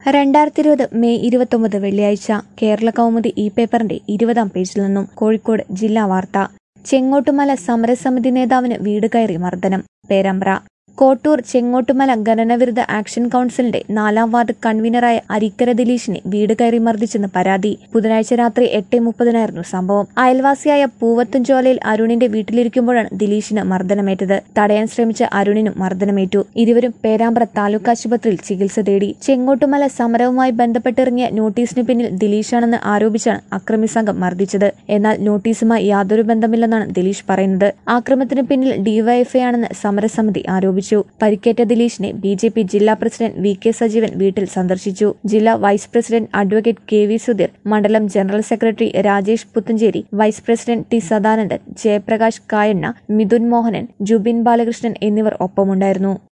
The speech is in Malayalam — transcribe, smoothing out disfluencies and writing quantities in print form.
2020 മെയ് 29 വെള്ളിയാഴ്ച കേരള കൗമുദി പേപ്പറിന്റെ 20-ാം പേജിൽ നിന്നും കോഴിക്കോട് ജില്ലാ വാർത്ത. ചെങ്ങോട്ടുമല സമരസമിതി നേതാവിന് വീട് കയറി മർദ്ദനം. പേരാമ്പ്ര. കോട്ടൂർ ചെങ്ങോട്ടുമല ഖനനവിരുദ്ധ ആക്ഷൻ കൌൺസിലിന്റെ 4-ാം വാർഡ് കൺവീനറായ അരിക്കര ദിലീഷിനെ വീട് കയറി മർദ്ദിച്ചെന്ന് പരാതി. ബുധനാഴ്ച രാത്രി 8:30 സംഭവം. അയൽവാസിയായ പൂവത്തുംചോലയിൽ അരുണിന്റെ വീട്ടിലിരിക്കുമ്പോഴാണ് ദിലീഷിന് മർദ്ദനമേറ്റത്. തടയാൻ ശ്രമിച്ച അരുണിനും മർദ്ദനമേറ്റു. ഇരുവരും പേരാമ്പ്ര താലൂക്ക് ആശുപത്രിയിൽ ചികിത്സ തേടി. ചെങ്ങോട്ടുമല സമരവുമായി ബന്ധപ്പെട്ടിറങ്ങിയ നോട്ടീസിന് പിന്നിൽ ദിലീഷാണെന്ന് ആരോപിച്ചാണ് അക്രമി സംഘം മർദ്ദിച്ചത്. എന്നാൽ നോട്ടീസുമായി യാതൊരു ബന്ധമില്ലെന്നാണ് ദിലീഷ് പറയുന്നത്. ആക്രമണത്തിന് പിന്നിൽ ഡിവൈഎഫ്ഐ ആണെന്ന് സമരസമിതി ആരോപിച്ചു. പരിക്കേറ്റ ദിലീഷിനെ ബി.ജെ.പി. ജില്ലാ പ്രസിഡന്റ് വി.കെ. സജീവൻ വീട്ടിൽ സന്ദർശിച്ചു. ജില്ലാ vice president advocate K V. Sudheer, മണ്ഡലം general secretary Rajesh Puthenchery, vice president T. Sadanandan, Jayaprakash Kayanna, Mithun Mohanan, Jubin Balakrishnan എന്നിവർ ഒപ്പമുണ്ടായിരുന്നു.